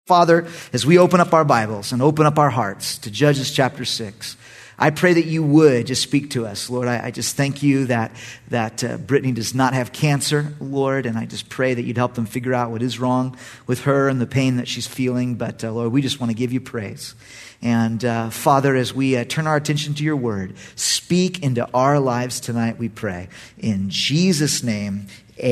Father, as we open up our Bibles and open up our hearts to Judges chapter 6, I pray that you would just speak to us. Lord, I just thank you that Brittany does not have cancer, Lord, and I just pray that you'd help them figure out what is wrong with her and the pain that she's feeling. But Lord, we just want to give you praise. And Father, as we turn our attention to your word, speak into our lives tonight, we pray. In Jesus' name,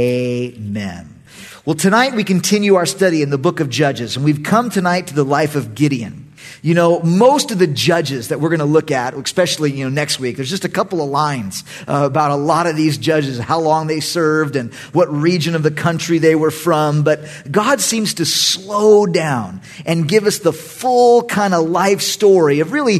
amen. Well, tonight we continue our study in the book of Judges, and we've come tonight to the life of Gideon. You know, most of the judges that we're going to look at, especially, next week, there's just a couple of lines about a lot of these judges, how long they served and what region of the country they were from. But God seems to slow down and give us the full kind of life story of really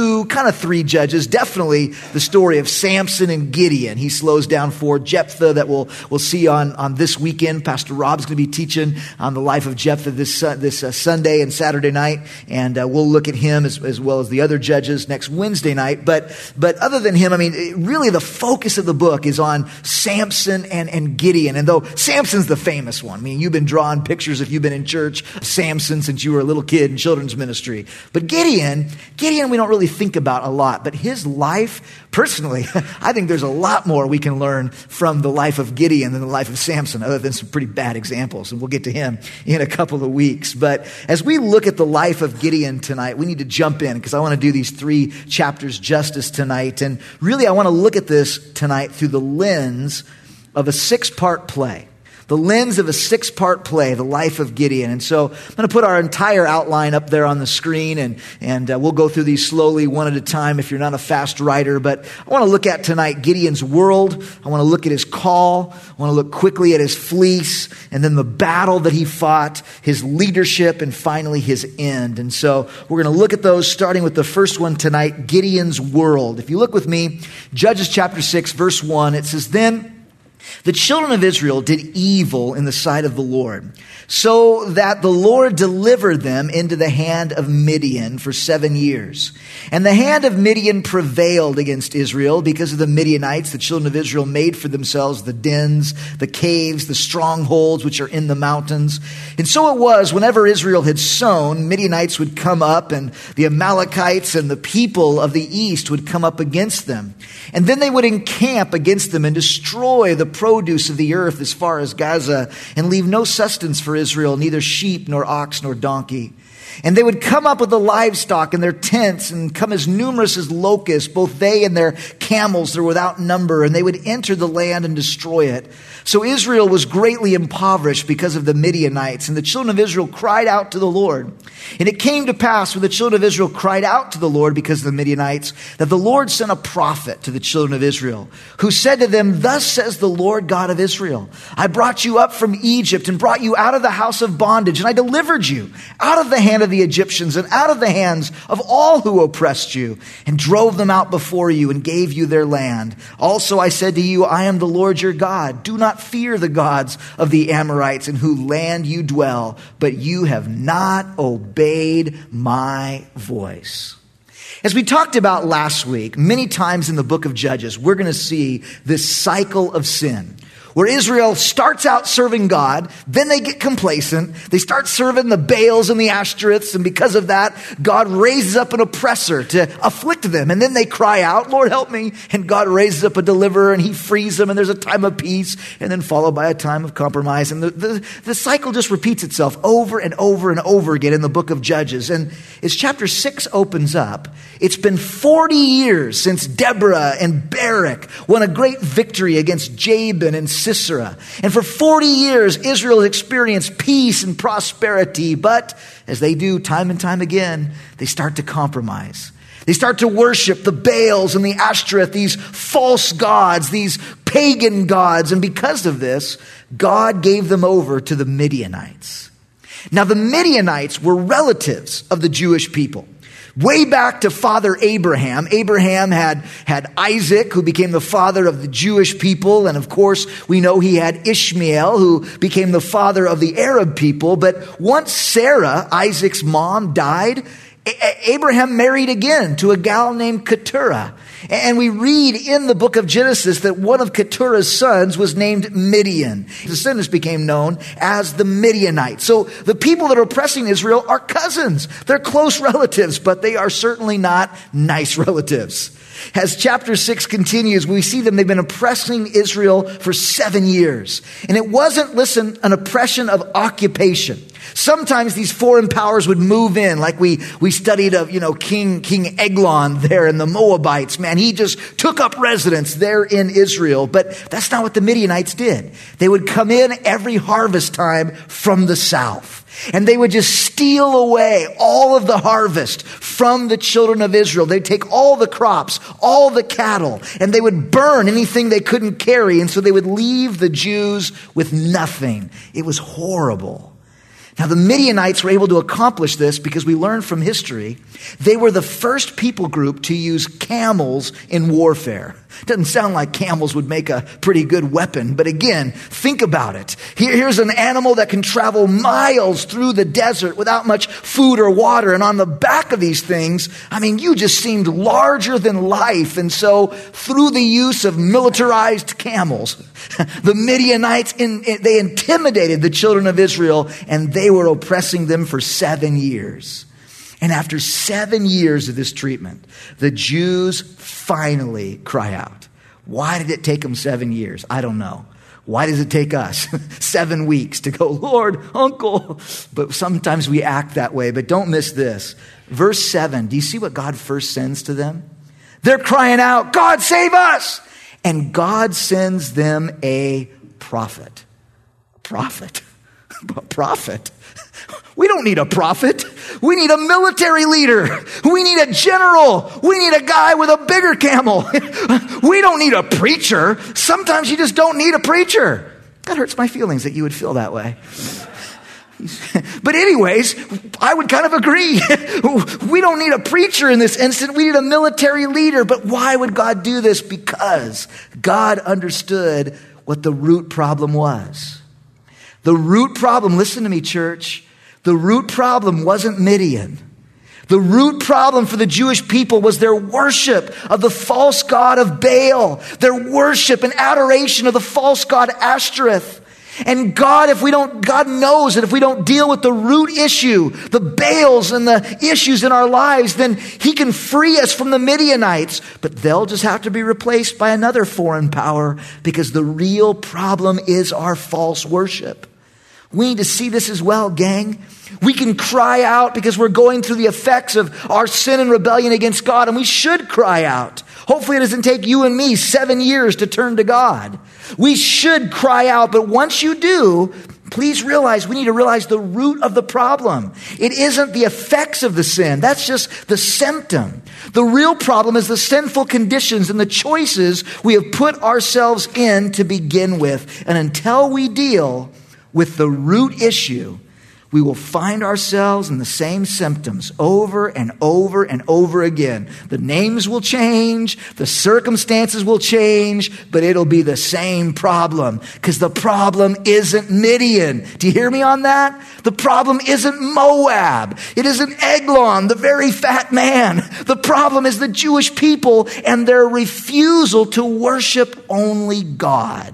three judges. Definitely the story of Samson and Gideon. He slows down for Jephthah that we'll see on this weekend. Pastor Rob's going to be teaching on the life of Jephthah this Sunday and Saturday night. And we'll look at him as well as the other judges next Wednesday night. But other than him, really the focus of the book is on Samson and Gideon. And though Samson's the famous one, you've been drawing pictures if you've been in church of Samson since you were a little kid in children's ministry. But Gideon we don't really think about a lot. But his life, personally, I think there's a lot more we can learn from the life of Gideon than the life of Samson, other than some pretty bad examples. And we'll get to him in a couple of weeks. But as we look at the life of Gideon tonight, we need to jump in because I want to do these 3 chapters justice tonight. And really, I want to look at this tonight through the lens of a 6-part play. The lens of a 6-part play, the life of Gideon. And so I'm going to put our entire outline up there on the screen, and we'll go through these slowly one at a time if you're not a fast writer. But I want to look at tonight Gideon's world. I want to look at his call. I want to look quickly at his fleece, and then the battle that he fought, his leadership, and finally his end. And so we're going to look at those, starting with the first one tonight, Gideon's world. If you look with me, Judges chapter 6, verse 1, it says, "Then the children of Israel did evil in the sight of the Lord, so that the Lord delivered them into the hand of Midian for 7 years. And the hand of Midian prevailed against Israel because of the Midianites. The children of Israel made for themselves the dens, the caves, the strongholds which are in the mountains. And so it was, whenever Israel had sown, Midianites would come up, and the Amalekites and the people of the east would come up against them. And then they would encamp against them and destroy the produce of the earth as far as Gaza, and leave no sustenance for Israel, neither sheep nor ox nor donkey. And they would come up with the livestock in their tents and come as numerous as locusts, both they and their camels, they're without number, and they would enter the land and destroy it. So Israel was greatly impoverished because of the Midianites, and the children of Israel cried out to the Lord. And it came to pass when the children of Israel cried out to the Lord because of the Midianites, that the Lord sent a prophet to the children of Israel, who said to them, 'Thus says the Lord God of Israel, I brought you up from Egypt and brought you out of the house of bondage, and I delivered you out of the hand of the Egyptians and out of the hands of all who oppressed you, and drove them out before you and gave you their land. Also I said to you, I am the Lord your God. Do not fear the gods of the Amorites in whose land you dwell, but you have not obeyed my voice.'" As we talked about last week, many times in the book of Judges, we're going to see this cycle of sin, where Israel starts out serving God, then they get complacent, they start serving the Baals and the Ashtoreths, and because of that, God raises up an oppressor to afflict them, and then they cry out, "Lord, help me," and God raises up a deliverer, and he frees them, and there's a time of peace, and then followed by a time of compromise, and the cycle just repeats itself over and over and over again in the book of Judges. And as chapter 6 opens up, it's been 40 years since Deborah and Barak won a great victory against Jabin and Sisera. And for 40 years, Israel has experienced peace and prosperity. But as they do time and time again, they start to compromise. They start to worship the Baals and the Ashtoreth, these false gods, these pagan gods. And because of this, God gave them over to the Midianites. Now, the Midianites were relatives of the Jewish people. Way back to Father Abraham. Abraham had Isaac, who became the father of the Jewish people. And of course, we know he had Ishmael, who became the father of the Arab people. But once Sarah, Isaac's mom, died, Abraham married again to a gal named Keturah. And we read in the book of Genesis that one of Keturah's sons was named Midian. The descendants became known as the Midianites. So the people that are oppressing Israel are cousins. They're close relatives, but they are certainly not nice relatives. As chapter 6 continues, we see them. They've been oppressing Israel for 7 years. And it wasn't, listen, an oppression of occupation. Sometimes these foreign powers would move in, like we studied of, King Eglon there and the Moabites. Man, he just took up residence there in Israel. But that's not what the Midianites did. They would come in every harvest time from the south. And they would just steal away all of the harvest from the children of Israel. They'd take all the crops, all the cattle, and they would burn anything they couldn't carry. And so they would leave the Jews with nothing. It was horrible. Now, the Midianites were able to accomplish this because we learn from history they were the first people group to use camels in warfare. Doesn't sound like camels would make a pretty good weapon, but again, think about it. Here's an animal that can travel miles through the desert without much food or water, and on the back of these things, you just seemed larger than life. And so, through the use of militarized camels, the Midianites, they intimidated the children of Israel, and they were oppressing them for 7 years. And after 7 years of this treatment, the Jews finally cry out. Why did it take them 7 years? I don't know. Why does it take us 7 weeks to go, Lord, Uncle? But sometimes we act that way. But don't miss this. Verse 7, do you see what God first sends to them? They're crying out, God, save us! And God sends them a prophet. Prophet. We don't need a prophet. We need a military leader. We need a general. We need a guy with a bigger camel. We don't need a preacher. Sometimes you just don't need a preacher. That hurts my feelings that you would feel that way. But anyways, I would kind of agree. We don't need a preacher in this instant. We need a military leader. But why would God do this? Because God understood what the root problem was. The root problem, listen to me, church. The root problem wasn't Midian. The root problem for the Jewish people was their worship of the false god of Baal, their worship and adoration of the false god Ashtoreth. And God knows that if we don't deal with the root issue, the Baals and the issues in our lives, then He can free us from the Midianites. But they'll just have to be replaced by another foreign power, because the real problem is our false worship. We need to see this as well, gang. We can cry out because we're going through the effects of our sin and rebellion against God, and we should cry out. Hopefully it doesn't take you and me 7 years to turn to God. We should cry out, but once you do, please realize we need to realize the root of the problem. It isn't the effects of the sin. That's just the symptom. The real problem is the sinful conditions and the choices we have put ourselves in to begin with. And until we deal with the root issue, we will find ourselves in the same symptoms over and over and over again. The names will change, the circumstances will change, but it'll be the same problem, because the problem isn't Midian. Do you hear me on that? The problem isn't Moab. It isn't Eglon, the very fat man. The problem is the Jewish people and their refusal to worship only God.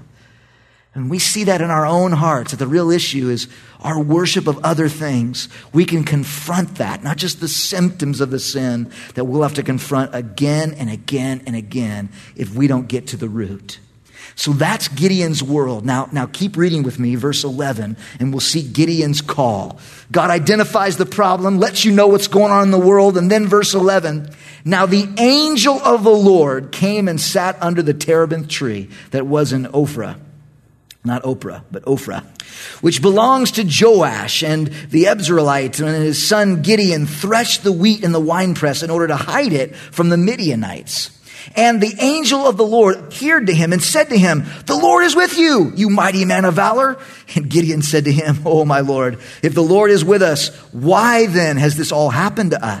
And we see that in our own hearts, that the real issue is our worship of other things. We can confront that, not just the symptoms of the sin that we'll have to confront again and again and again if we don't get to the root. So that's Gideon's world. Now keep reading with me, verse 11, and we'll see Gideon's call. God identifies the problem, lets you know what's going on in the world, and then verse 11, now the angel of the Lord came and sat under the terebinth tree that was in Ophrah. Not Oprah, but Ophrah, which belongs to Joash, and the Abzerahite and his son Gideon threshed the wheat in the winepress in order to hide it from the Midianites. And the angel of the Lord appeared to him and said to him, the Lord is with you, you mighty man of valor. And Gideon said to him, oh my Lord, if the Lord is with us, why then has this all happened to us?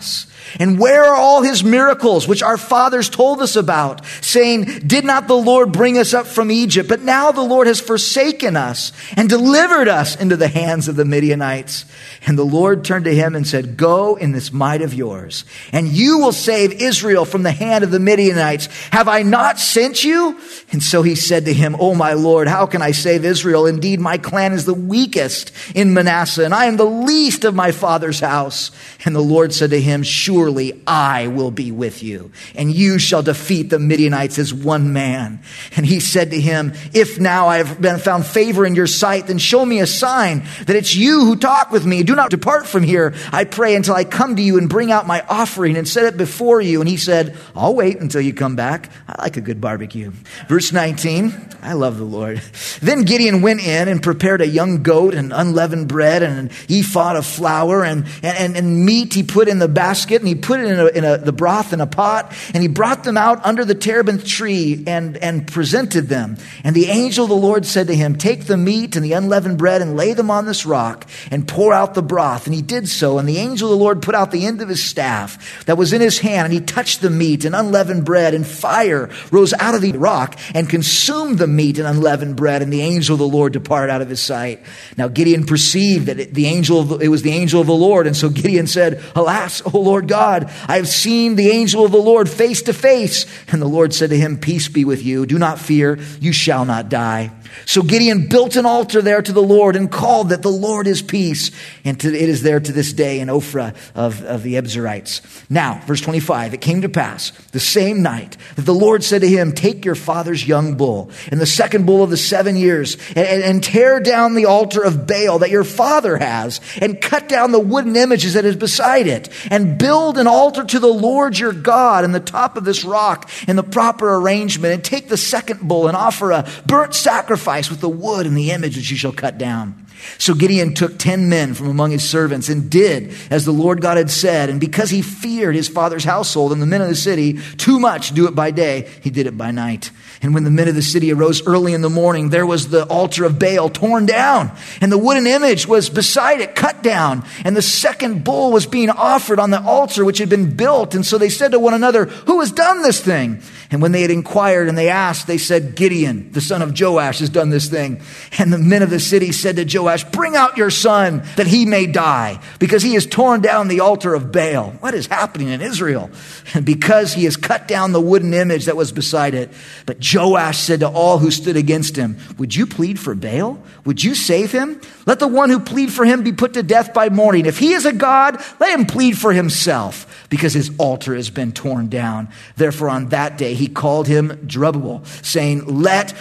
And where are all his miracles, which our fathers told us about, saying, did not the Lord bring us up from Egypt? But now the Lord has forsaken us and delivered us into the hands of the Midianites. And the Lord turned to him and said, go in this might of yours, and you will save Israel from the hand of the Midianites. Have I not sent you? And so he said to him, O my Lord, how can I save Israel? Indeed, my clan is the weakest in Manasseh, and I am the least of my father's house. And the Lord said to him, surely I will be with you, and you shall defeat the Midianites as one man. And he said to him, if now I have been found favor in your sight, then show me a sign that it's you who talk with me. Do not depart from here, I pray, until I come to you and bring out my offering and set it before you. And he said, I'll wait until you come back. I like a good barbecue. Verse 19, I love the Lord. Then Gideon went in and prepared a young goat and unleavened bread and an ephah of flour and meat he put in the basket, and he put it in the broth in a pot, and he brought them out under the terebinth tree and presented them. And the angel of the Lord said to him, take the meat and the unleavened bread and lay them on this rock and pour out the broth. And he did so. And the angel of the Lord put out the end of his staff that was in his hand, and he touched the meat and unleavened bread, and fire rose out of the rock and consumed the meat and unleavened bread. And the angel of the Lord departed out of his sight. Now Gideon perceived that it was the angel of the Lord. And so Gideon said, alas, O Lord God, I have seen the angel of the Lord face to face. And the Lord said to him, peace be with you. Do not fear. You shall not die. So Gideon built an altar there to the Lord and called that the Lord is peace. And it is there to this day in Ophrah of the Abiezrites. Now, verse 25, it came to pass the same night that the Lord said to him, take your father's young bull and the second bull of the 7 years and tear down the altar of Baal that your father has, and cut down the wooden images that is beside it, and build an altar to the Lord your God in the top of this rock in the proper arrangement, and take the second bull and offer a burnt sacrifice with the wood and the image which you shall cut down. So Gideon took 10 men from among his servants and did as the Lord God had said. And because he feared his father's household and the men of the city too much to do it by day, he did it by night. And when the men of the city arose early in the morning, there was the altar of Baal torn down, and the wooden image was beside it cut down, and the second bull was being offered on the altar which had been built. And so they said to one another, who has done this thing? And when they had inquired and they asked, they said, Gideon, the son of Joash, has done this thing. And the men of the city said to Joash, bring out your son that he may die, because he has torn down the altar of Baal. What is happening in Israel? And because he has cut down the wooden image that was beside it. But Joash said to all who stood against him, would you plead for Baal? Would you save him? Let the one who plead for him be put to death by morning. If he is a god, let him plead for himself, because his altar has been torn down. Therefore on that day he called him Jerubbaal, saying, let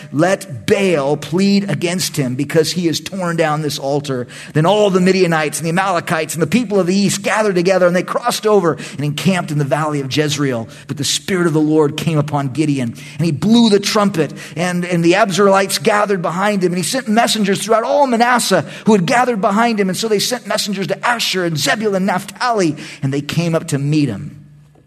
Baal plead against him, because he has torn down this altar. Then all the Midianites and the Amalekites and the people of the east gathered together, and they crossed over and encamped in the valley of Jezreel. But the Spirit of the Lord came upon Gideon, and he blew the trumpet, and the Abiezrites gathered behind him, and he sent messengers throughout all Manasseh who had gathered behind him. And so they sent messengers to Asher and Zebulun and Naphtali, and they came up to meet him.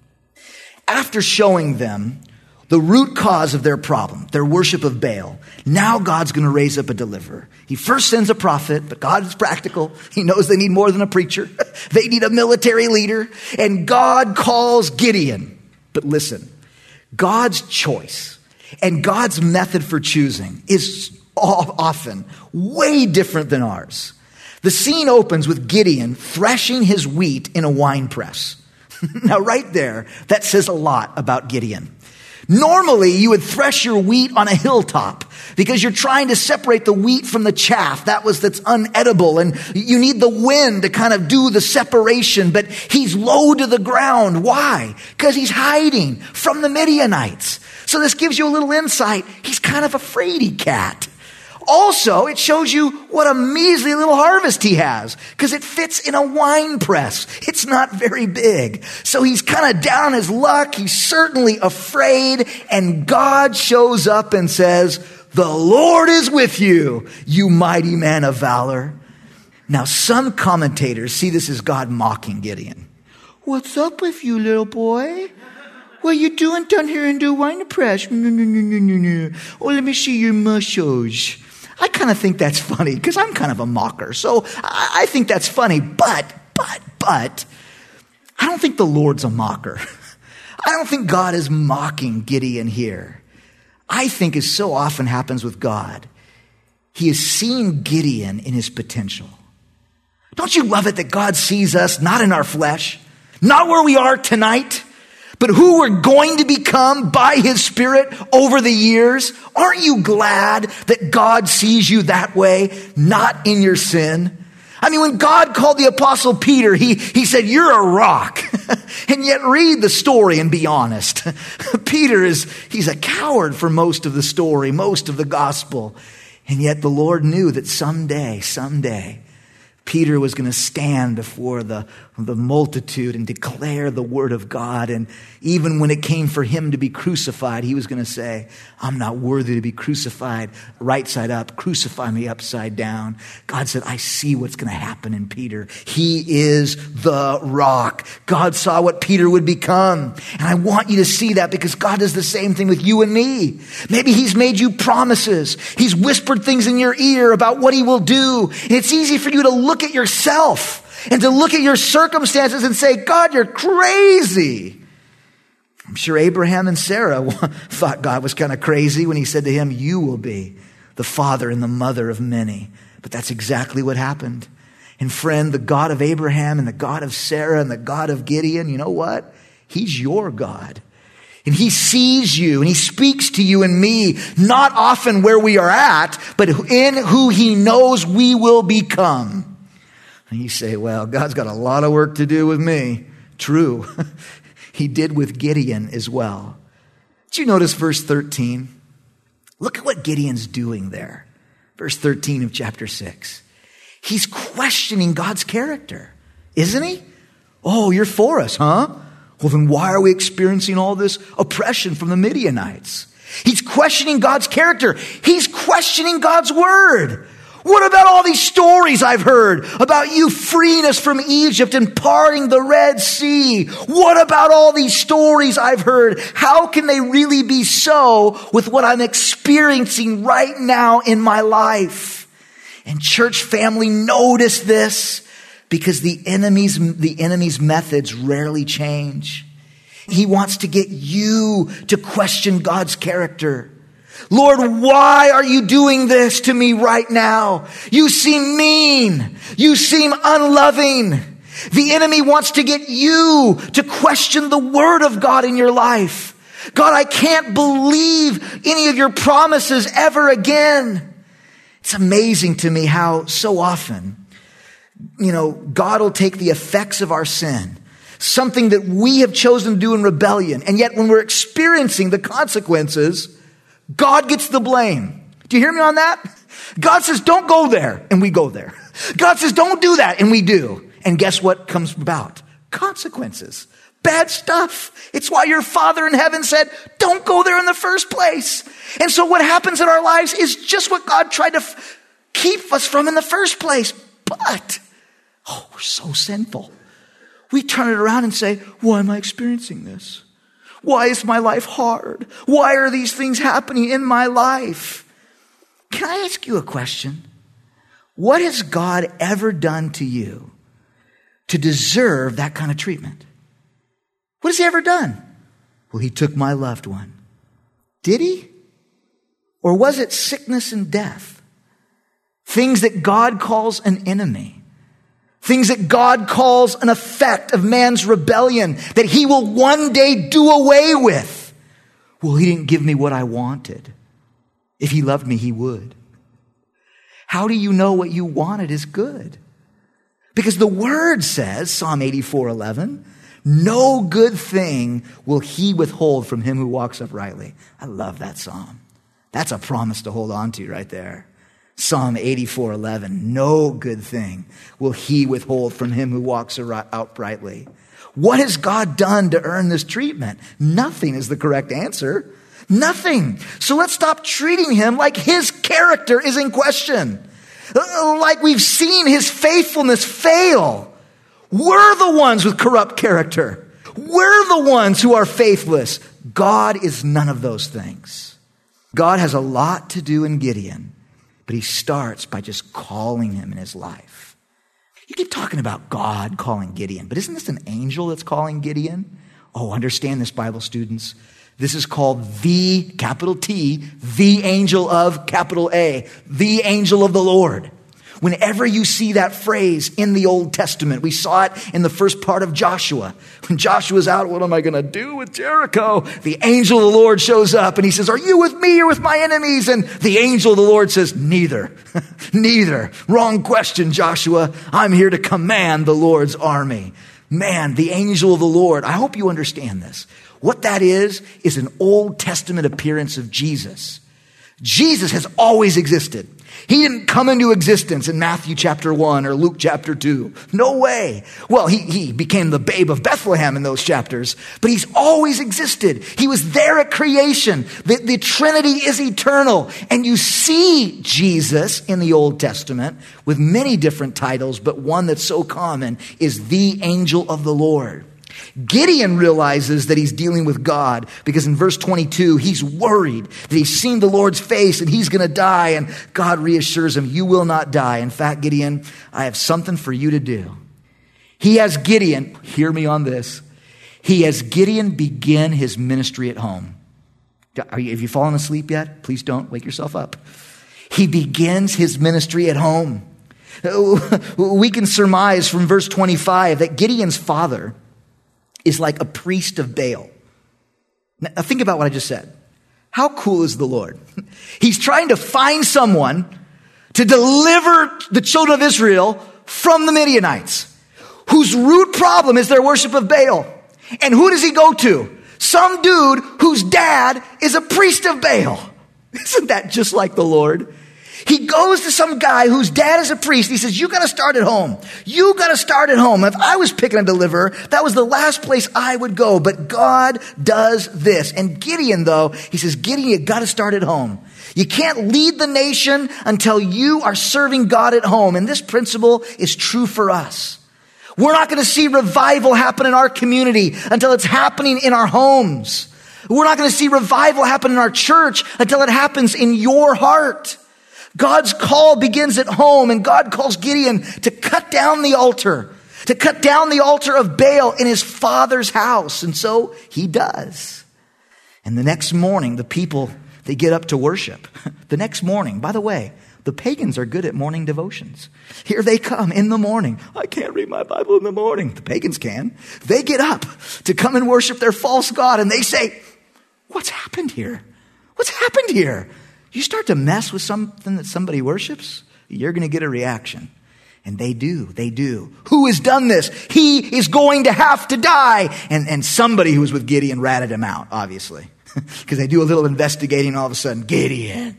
After showing them the root cause of their problem, their worship of Baal, now God's going to raise up a deliverer. He first sends a prophet, but God is practical. He knows they need more than a preacher. They need a military leader. And God calls Gideon. But listen, God's choice and God's method for choosing is often way different than ours. The scene opens with Gideon threshing his wheat in a wine press. Now right there, that says a lot about Gideon. Normally, you would thresh your wheat on a hilltop because you're trying to separate the wheat from the chaff. That's unedible, and you need the wind to kind of do the separation. But he's low to the ground. Why? Because he's hiding from the Midianites. So this gives you a little insight. He's kind of a fraidy cat. Also, it shows you what a measly little harvest he has, because it fits in a wine press. It's not very big. So he's kind of down his luck. He's certainly afraid. And God shows up and says, the Lord is with you, you mighty man of valor. Now, some commentators see this as God mocking Gideon. What's up with you, little boy? What are you doing down here in the wine press? No. Oh, let me see your muscles. I kind of think that's funny because I'm kind of a mocker. So I think that's funny. But I don't think the Lord's a mocker. I don't think God is mocking Gideon here. I think, as so often happens with God, he is seeing Gideon in his potential. Don't you love it that God sees us not in our flesh, not where we are tonight, but who we're going to become by his Spirit over the years? Aren't you glad that God sees you that way, not in your sin? I mean, when God called the Apostle Peter, he said, "You're a rock." And yet read the story and be honest. Peter he's a coward for most of the story, most of the gospel. And yet the Lord knew that someday, Peter was going to stand before the multitude and declare the word of God. And even when it came for him to be crucified, he was going to say, "I'm not worthy to be crucified right side up. Crucify me upside down." God said, "I see what's going to happen in Peter. He is the rock." God saw what Peter would become. And I want you to see that, because God does the same thing with you and me. Maybe he's made you promises. He's whispered things in your ear about what he will do. And it's easy for you to look at yourself and to look at your circumstances and say, "God, you're crazy." I'm sure Abraham and Sarah thought God was kind of crazy when he said to him, "You will be the father and the mother of many." But that's exactly what happened. And friend, the God of Abraham and the God of Sarah and the God of Gideon, you know what? He's your God. And he sees you and he speaks to you and me, not often where we are at, but in who he knows we will become. And you say, "Well, God's got a lot of work to do with me." True. He did with Gideon as well. Did you notice verse 13? Look at what Gideon's doing there. Verse 13 of chapter 6. He's questioning God's character, isn't he? "Oh, you're for us, huh? Well, then why are we experiencing all this oppression from the Midianites?" He's questioning God's character. He's questioning God's word. What about all these stories I've heard about you freeing us from Egypt and parting the Red Sea? What about all these stories I've heard? How can they really be so with what I'm experiencing right now in my life? And church family, notice this, because the enemy's methods rarely change. He wants to get you to question God's character. "Lord, why are you doing this to me right now? You seem mean. You seem unloving." The enemy wants to get you to question the word of God in your life. "God, I can't believe any of your promises ever again." It's amazing to me how so often, God will take the effects of our sin, something that we have chosen to do in rebellion, and yet when we're experiencing the consequences, God gets the blame. Do you hear me on that? God says, "Don't go there," and we go there. God says, "Don't do that," and we do. And guess what comes about? Consequences. Bad stuff. It's why your Father in heaven said, "Don't go there in the first place." And so what happens in our lives is just what God tried to keep us from in the first place. But, we're so sinful. We turn it around and say, "Why am I experiencing this? Why is my life hard? Why are these things happening in my life?" Can I ask you a question? What has God ever done to you to deserve that kind of treatment? What has he ever done? Well, he took my loved one. Did he? Or was it sickness and death? Things that God calls an enemy. Things that God calls an effect of man's rebellion that he will one day do away with. Well, he didn't give me what I wanted. If he loved me, he would. How do you know what you wanted is good? Because the word says, Psalm 84:11, "No good thing will he withhold from him who walks uprightly." I love that psalm. That's a promise to hold on to right there. Psalm 84:11, "No good thing will he withhold from him who walks uprightly." What has God done to earn this treatment? Nothing is the correct answer. Nothing. So let's stop treating him like his character is in question. Like we've seen his faithfulness fail. We're the ones with corrupt character. We're the ones who are faithless. God is none of those things. God has a lot to do in Gideon, but he starts by just calling him in his life. You keep talking about God calling Gideon, but isn't this an angel that's calling Gideon? Oh, understand this, Bible students. This is called the, capital T, the angel of, capital A, the angel of the Lord. Whenever you see that phrase in the Old Testament, we saw it in the first part of Joshua. When Joshua's out, what am I going to do with Jericho? The angel of the Lord shows up and he says, are you with me or with my enemies? And the angel of the Lord says, neither, neither. Wrong question, Joshua. I'm here to command the Lord's army. Man, the angel of the Lord. I hope you understand this. What that is an Old Testament appearance of Jesus. Jesus has always existed. He didn't come into existence in Matthew chapter 1 or Luke chapter 2. No way. Well, he became the babe of Bethlehem in those chapters, but he's always existed. He was there at creation. The Trinity is eternal. And you see Jesus in the Old Testament with many different titles, but one that's so common is the angel of the Lord. Gideon realizes that he's dealing with God because in verse 22, he's worried that he's seen the Lord's face and he's going to die. And God reassures him, you will not die. In fact, Gideon, I have something for you to do. He has Gideon, hear me on this. He has Gideon begin his ministry at home. Have you fallen asleep yet? Please don't wake yourself up. He begins his ministry at home. We can surmise from verse 25 that Gideon's father is like a priest of Baal. Now think about what I just said. How cool is the Lord? He's trying to find someone to deliver the children of Israel from the Midianites, whose root problem is their worship of Baal. And who does he go to? Some dude whose dad is a priest of Baal. Isn't that just like the Lord? He goes to some guy whose dad is a priest. He says, you got to start at home. You got to start at home. If I was picking a deliverer, that was the last place I would go. But God does this. And Gideon, though, he says, Gideon, you got to start at home. You can't lead the nation until you are serving God at home. And this principle is true for us. We're not going to see revival happen in our community until it's happening in our homes. We're not going to see revival happen in our church until it happens in your heart. God's call begins at home, and God calls Gideon to cut down the altar of Baal in his father's house. And so he does. And the next morning, the people, they get up to worship. The next morning, by the way, the pagans are good at morning devotions. Here they come in the morning. I can't read my Bible in the morning. The pagans can. They get up to come and worship their false god, and they say, what's happened here? What's happened here? You start to mess with something that somebody worships, you're going to get a reaction. And they do. Who has done this? He is going to have to die. And somebody who was with Gideon ratted him out, obviously. Because they do a little investigating, and all of a sudden, Gideon.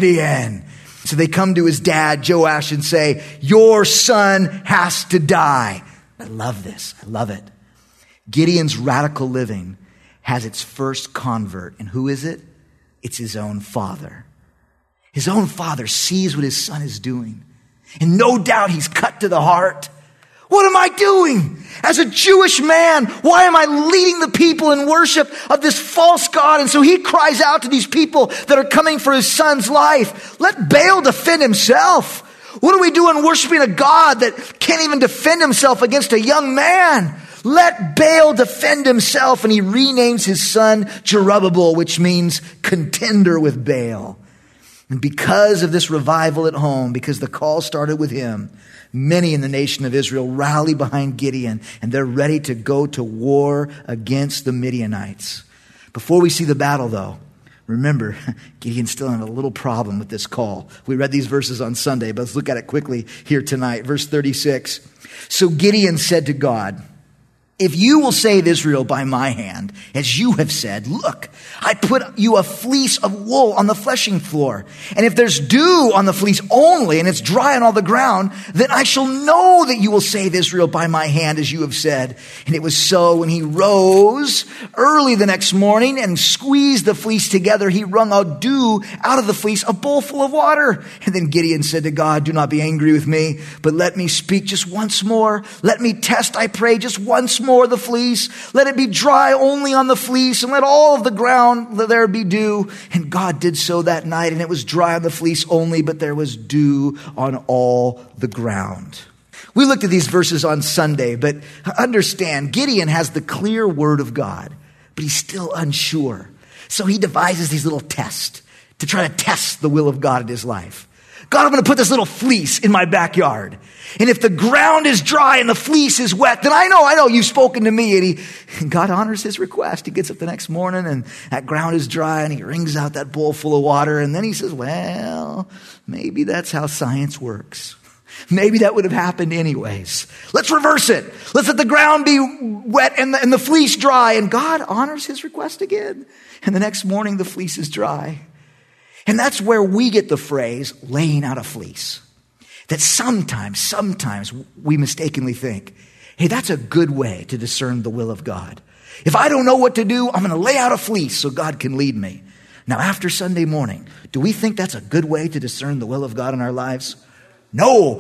So they come to his dad, Joash, and say, your son has to die. I love this. I love it. Gideon's radical living has its first convert. And who is it? It's his own father. His own father sees what his son is doing. And no doubt he's cut to the heart. What am I doing? As a Jewish man, why am I leading the people in worship of this false god? And so he cries out to these people that are coming for his son's life. Let Baal defend himself. What are we doing worshiping a God that can't even defend himself against a young man? Let Baal defend himself. And he renames his son Jerubbaal, which means contender with Baal. And because of this revival at home, because the call started with him, many in the nation of Israel rally behind Gideon, and they're ready to go to war against the Midianites. Before we see the battle, though, remember, Gideon's still in a little problem with this call. We read these verses on Sunday, but let's look at it quickly here tonight. Verse 36. So Gideon said to God, if you will save Israel by my hand, as you have said, look, I put you a fleece of wool on the threshing floor. And if there's dew on the fleece only, and it's dry on all the ground, then I shall know that you will save Israel by my hand, as you have said. And it was so when he rose early the next morning and squeezed the fleece together, he wrung out dew out of the fleece, a bowl full of water. And then Gideon said to God, do not be angry with me, but let me speak just once more. Let me test, I pray, just once more the fleece. Let it be dry only on the fleece, and let all of the ground there be dew. And God did so that night, and it was dry on the fleece only, but there was dew on all the ground. We looked at these verses on Sunday, but understand, Gideon has the clear word of God, but he's still unsure. So he devises these little tests to try to test the will of God in his life. God, I'm going to put this little fleece in my backyard. And if the ground is dry and the fleece is wet, then I know you've spoken to me. And God honors his request. He gets up the next morning and that ground is dry and he wrings out that bowl full of water. And then he says, well, maybe that's how science works. Maybe that would have happened anyways. Let's reverse it. Let's let the ground be wet and the fleece dry. And God honors his request again. And the next morning the fleece is dry. And that's where we get the phrase, laying out a fleece. That sometimes we mistakenly think, hey, that's a good way to discern the will of God. If I don't know what to do, I'm going to lay out a fleece so God can lead me. Now, after Sunday morning, do we think that's a good way to discern the will of God in our lives? No,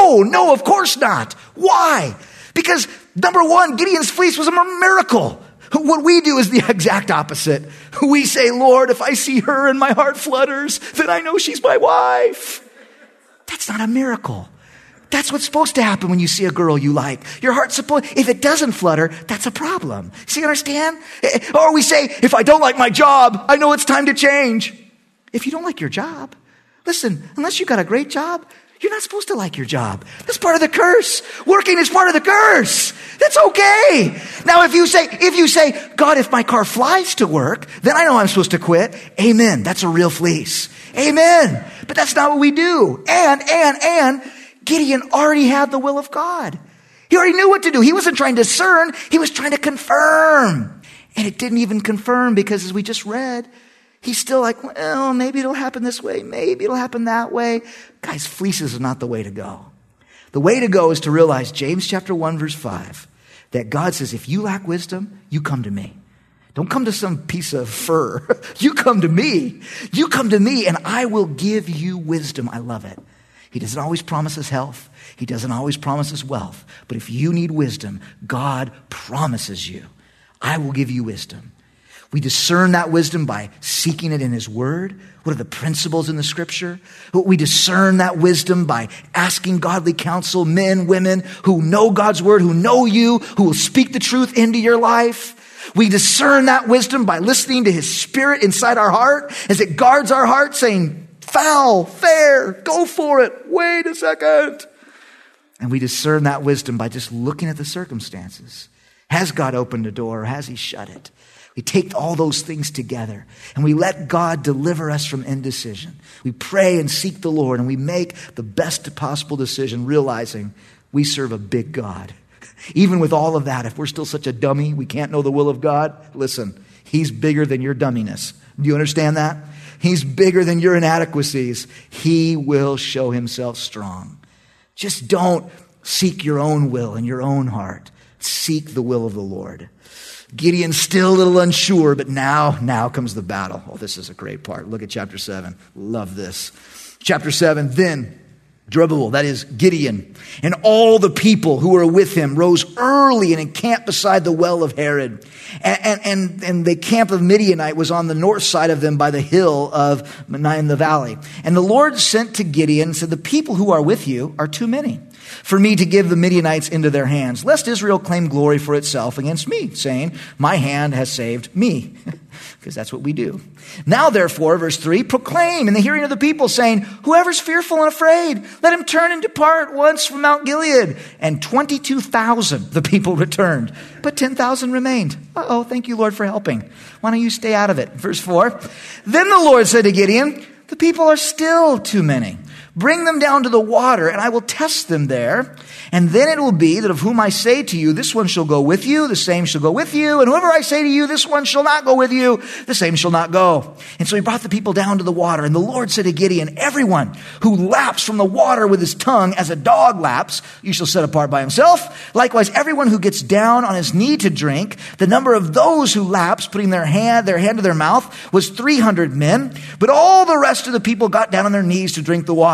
of course not. Why? Because number one, Gideon's fleece was a miracle. What we do is the exact opposite. We say, Lord, if I see her and my heart flutters, then I know she's my wife. That's not a miracle. That's what's supposed to happen when you see a girl you like. Your heart's supposed, if it doesn't flutter, that's a problem. See, understand? Or we say, if I don't like my job, I know it's time to change. If you don't like your job, listen, unless you got a great job, you're not supposed to like your job. That's part of the curse. Working is part of the curse. That's okay. Now, if you say, God, if my car flies to work, then I know I'm supposed to quit. Amen. That's a real fleece. Amen. But that's not what we do. And Gideon already had the will of God. He already knew what to do. He wasn't trying to discern. He was trying to confirm. And it didn't even confirm because as we just read, he's still like, well, maybe it'll happen this way. Maybe it'll happen that way. Guys, fleeces is not the way to go. The way to go is to realize James chapter 1 verse 5, that God says, if you lack wisdom, you come to me. Don't come to some piece of fur. You come to me. You come to me and I will give you wisdom. I love it. He doesn't always promise us health. He doesn't always promise us wealth. But if you need wisdom, God promises you, I will give you wisdom. We discern that wisdom by seeking it in his word. What are the principles in the scripture? We discern that wisdom by asking godly counsel, men, women who know God's word, who know you, who will speak the truth into your life. We discern that wisdom by listening to his spirit inside our heart as it guards our heart saying, foul, fair, go for it. Wait a second. And we discern that wisdom by just looking at the circumstances. Has God opened a door or has he shut it? We take all those things together and we let God deliver us from indecision. We pray and seek the Lord and we make the best possible decision, realizing we serve a big God. Even with all of that, if we're still such a dummy, we can't know the will of God, listen, he's bigger than your dumminess. Do you understand that? He's bigger than your inadequacies. He will show himself strong. Just don't seek your own will in your own heart. Seek the will of the Lord. Gideon's still a little unsure, but now comes the battle. Oh, this is a great part. Look at chapter 7. Love this. Chapter 7, then Jerubbaal, that is Gideon, and all the people who were with him rose early and encamped beside the well of Harod. And the camp of Midianite was on the north side of them by the hill of Menai in the valley. And the Lord sent to Gideon and said, the people who are with you are too many for me to give the Midianites into their hands, lest Israel claim glory for itself against me, saying, my hand has saved me. Because that's what we do. Now, therefore, verse 3, proclaim in the hearing of the people, saying, whoever's fearful and afraid, let him turn and depart once from Mount Gilead. And 22,000 the people returned, but 10,000 remained. Uh-oh, thank you, Lord, for helping. Why don't you stay out of it? Verse 4, then the Lord said to Gideon, the people are still too many. Bring them down to the water, and I will test them there. And then it will be that of whom I say to you, this one shall go with you, the same shall go with you. And whoever I say to you, this one shall not go with you, the same shall not go. And so he brought the people down to the water. And the Lord said to Gideon, everyone who laps from the water with his tongue as a dog laps, you shall set apart by himself. Likewise, everyone who gets down on his knee to drink, the number of those who laps, putting their hand to their mouth, was 300 men. But all the rest of the people got down on their knees to drink the water.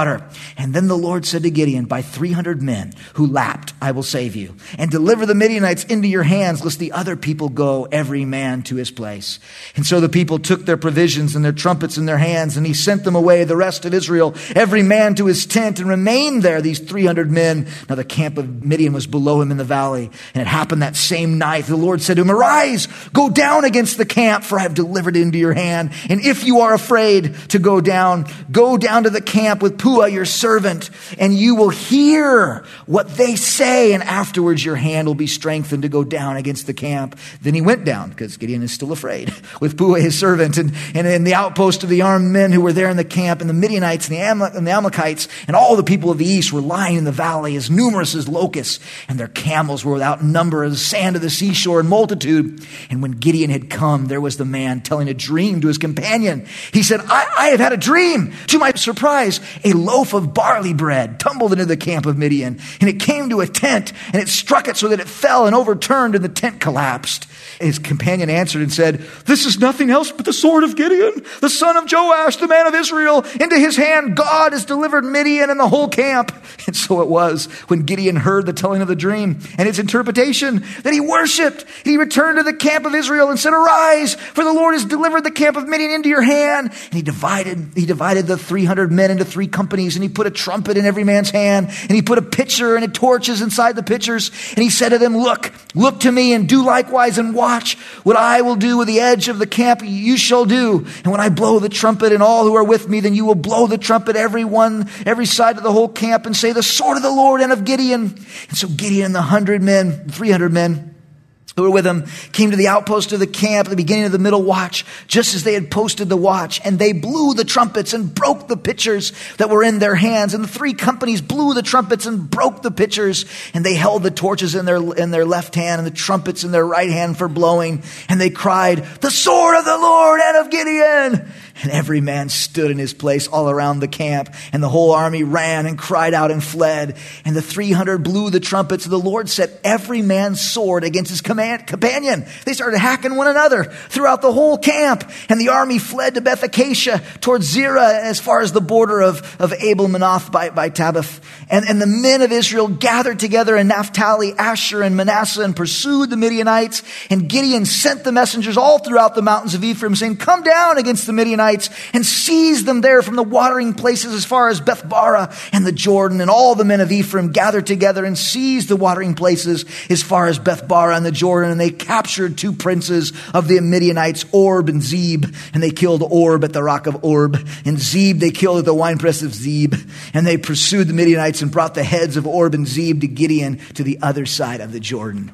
water. And then the Lord said to Gideon, by 300 men who lapped, I will save you, and deliver the Midianites into your hands, lest the other people go every man to his place. And so the people took their provisions and their trumpets in their hands, and he sent them away, the rest of Israel, every man to his tent, and remained there, these 300 men. Now the camp of Midian was below him in the valley, and it happened that same night. The Lord said to him, arise, go down against the camp, for I have delivered it into your hand. And if you are afraid to go down to the camp with Pua, your servant, and you will hear what they say, and afterwards your hand will be strengthened to go down against the camp. Then he went down, because Gideon is still afraid, with Pua, his servant, and in the outpost of the armed men who were there in the camp, and the Midianites and the Amalekites, and all the people of the east were lying in the valley, as numerous as locusts, and their camels were without number as sand of the seashore in multitude. And when Gideon had come, there was the man telling a dream to his companion. He said, I have had a dream. To my surprise, a loaf of barley bread tumbled into the camp of Midian, and it came to a tent, and it struck it so that it fell and overturned, and the tent collapsed. His companion answered and said, this is nothing else but the sword of Gideon, the son of Joash, the man of Israel. Into his hand God has delivered Midian and the whole camp. And so it was, when Gideon heard the telling of the dream and its interpretation, that he worshipped. He returned to the camp of Israel and said, arise, for the Lord has delivered the camp of Midian into your hand. And he divided the 300 men into 3 companies, and he put a trumpet in every man's hand, and he put a pitcher and torches inside the pitchers. And he said to them, look to me, and do likewise, and watch what I will do with the edge of the camp, you shall do. And when I blow the trumpet, and all who are with me, then you will blow the trumpet, every side of the whole camp, and say, the sword of the Lord and of Gideon. And so Gideon and the 300 men who were with him came to the outpost of the camp at the beginning of the middle watch, just as they had posted the watch. And they blew the trumpets and broke the pitchers that were in their hands. And the 3 companies blew the trumpets and broke the pitchers. And they held the torches in their left hand and the trumpets in their right hand for blowing. And they cried, the sword of the Lord and of Gideon. And every man stood in his place all around the camp. And the whole army ran and cried out and fled. And the 300 blew the trumpets. And the Lord set every man's sword against his companion. They started hacking one another throughout the whole camp. And the army fled to Beth Acacia towards Zerah, as far as the border of Abel Manoth by Tabbath. And the men of Israel gathered together in Naphtali, Asher, and Manasseh, and pursued the Midianites. And Gideon sent the messengers all throughout the mountains of Ephraim, saying, come down against the Midianites and seize them there from the watering places as far as Bethbara and the Jordan. And all the men of Ephraim gathered together and seized the watering places as far as Bethbara and the Jordan. And they captured 2 princes of the Midianites, Orb and Zeb. And they killed Orb at the rock of Orb, and Zeb they killed at the winepress of Zeb. And they pursued the Midianites and brought the heads of Orb and Zeb to Gideon to the other side of the Jordan.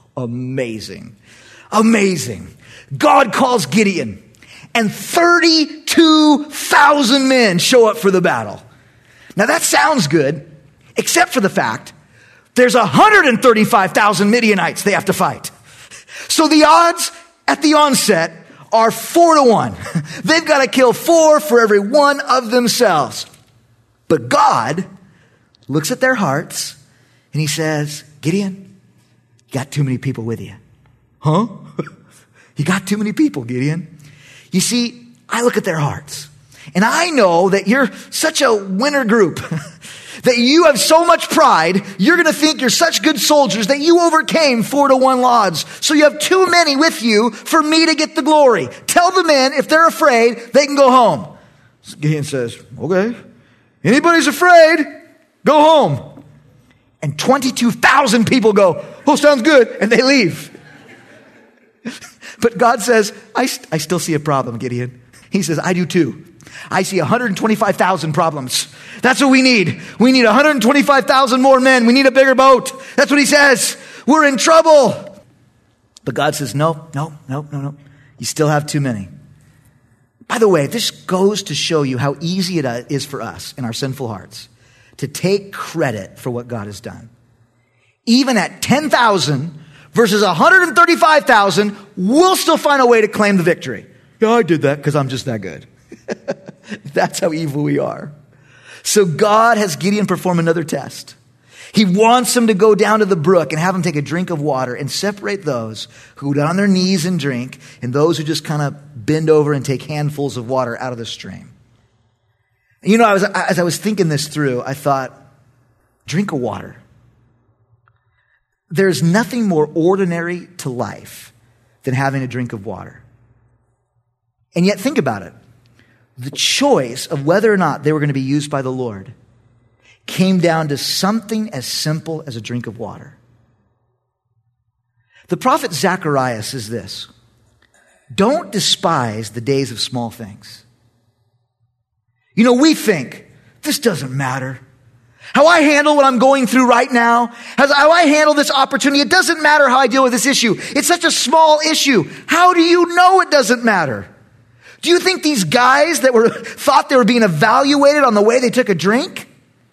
Amazing. God calls Gideon, and 32,000 men show up for the battle. Now that sounds good, except for the fact there's 135,000 Midianites they have to fight. So the odds at the onset are 4-1. They've got to kill 4 for every one of themselves. But God looks at their hearts and he says, Gideon, you got too many people with you. Huh? You got too many people, Gideon. You see, I look at their hearts, and I know that you're such a winner group, that you have so much pride, you're going to think you're such good soldiers that you overcame 4-1 odds. So you have too many with you for me to get the glory. Tell the men, if they're afraid, they can go home. So Gideon says, okay, anybody's afraid, go home. And 22,000 people go, oh, sounds good, and they leave. But God says, I still see a problem, Gideon. He says, I do too. I see 125,000 problems. That's what we need. We need 125,000 more men. We need a bigger boat. That's what he says. We're in trouble. But God says, no. You still have too many. By the way, this goes to show you how easy it is for us in our sinful hearts to take credit for what God has done. Even at 10,000 versus 135,000, we'll still find a way to claim the victory. Yeah, I did that because I'm just that good. That's how evil we are. So God has Gideon perform another test. He wants him to go down to the brook and have him take a drink of water and separate those who get on their knees and drink and those who just kind of bend over and take handfuls of water out of the stream. You know, as I was thinking this through, I thought, drink of water. There's nothing more ordinary to life than having a drink of water. And yet, think about it. The choice of whether or not they were going to be used by the Lord came down to something as simple as a drink of water. The prophet Zechariah says this: don't despise the days of small things. You know, we think, this doesn't matter. How I handle what I'm going through right now, how I handle this opportunity, it doesn't matter how I deal with this issue. It's such a small issue. How do you know it doesn't matter? Do you think these guys that thought they were being evaluated on the way they took a drink?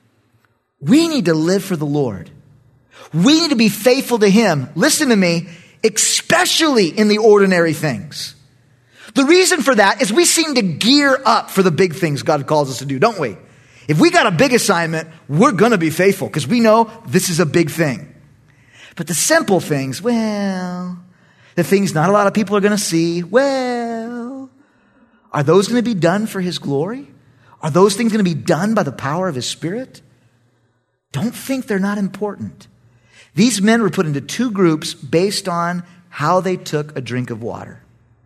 We need to live for the Lord. We need to be faithful to Him. Listen to me, especially in the ordinary things. The reason for that is we seem to gear up for the big things God calls us to do, don't we? If we got a big assignment, we're going to be faithful because we know this is a big thing. But the simple things, well, the things not a lot of people are going to see, well, are those going to be done for His glory? Are those things going to be done by the power of His Spirit? Don't think they're not important. These men were put into two groups based on how they took a drink of water.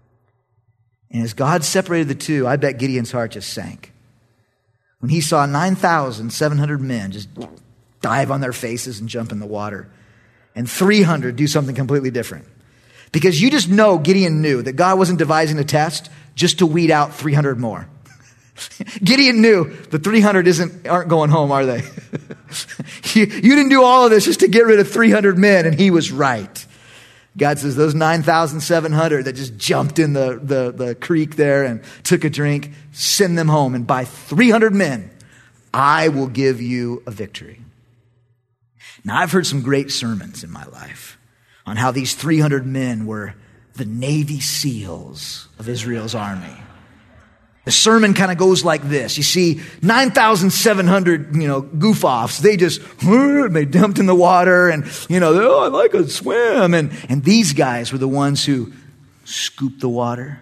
And as God separated the two, I bet Gideon's heart just sank. When he saw 9,700 men just dive on their faces and jump in the water, and 300 do something completely different. Because you just know Gideon knew that God wasn't devising a test just to weed out 300 more. Gideon knew the 300 aren't going home, are they? You didn't do all of this just to get rid of 300 men, and he was right. God says those 9,700 that just jumped in the creek there and took a drink, send them home. And by 300 men, I will give you a victory. Now, I've heard some great sermons in my life on how these 300 men were the Navy SEALs of Israel's army. The sermon kind of goes like this. You see, 9,700, goof-offs. They they dumped in the water and, I like to swim. And these guys were the ones who scooped the water.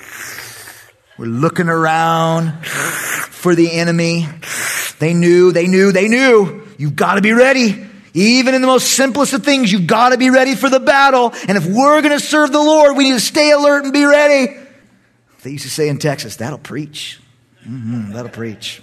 We're looking around for the enemy. They knew. You've got to be ready. Even in the most simplest of things, you've got to be ready for the battle. And if we're going to serve the Lord, we need to stay alert and be ready. They used to say in Texas, that'll preach. That'll preach.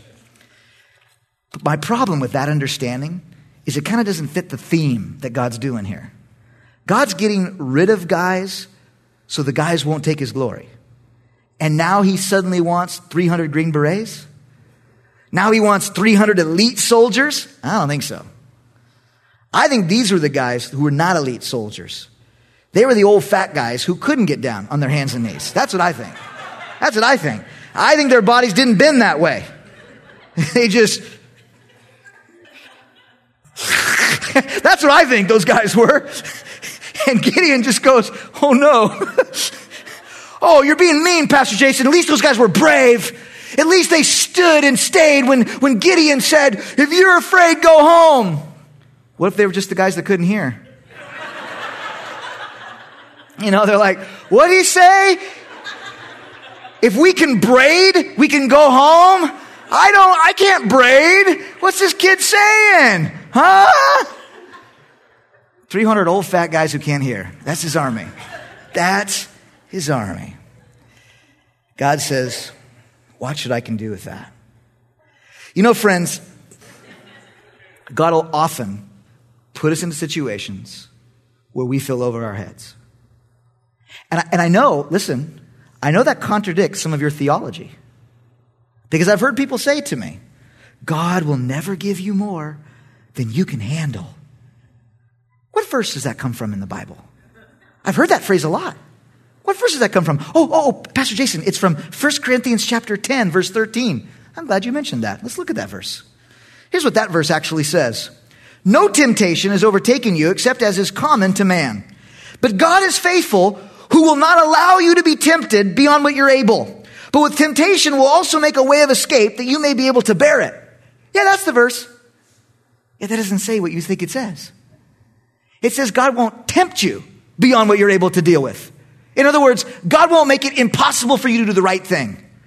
But my problem with that understanding is it kind of doesn't fit the theme that God's doing here. God's getting rid of guys so the guys won't take His glory. And now He suddenly wants 300 Green Berets? Now He wants 300 elite soldiers? I don't think so. I think these were the guys who were not elite soldiers. They were the old fat guys who couldn't get down on their hands and knees. That's what I think. I think their bodies didn't bend that way. They just... That's what I think those guys were. And Gideon just goes, oh no. Oh, you're being mean, Pastor Jason. At least those guys were brave. At least they stood and stayed when Gideon said, if you're afraid, go home. What if they were just the guys that couldn't hear? They're like, what did he say? If we can braid, we can go home? I can't braid. What's this kid saying? Huh? 300 old fat guys who can't hear. That's his army. That's his army. God says, watch what I can do with that. Friends, God will often put us into situations where we feel over our heads. And I know, listen, I know that contradicts some of your theology. Because I've heard people say to me, God will never give you more than you can handle. What verse does that come from in the Bible? I've heard that phrase a lot. What verse does that come from? Oh, Pastor Jason, it's from 1 Corinthians chapter 10, verse 13. I'm glad you mentioned that. Let's look at that verse. Here's what that verse actually says. No temptation has overtaken you except as is common to man. But God is faithful, who will not allow you to be tempted beyond what you're able. But with temptation will also make a way of escape that you may be able to bear it. Yeah, that's the verse. Yeah, that doesn't say what you think it says. It says God won't tempt you beyond what you're able to deal with. In other words, God won't make it impossible for you to do the right thing.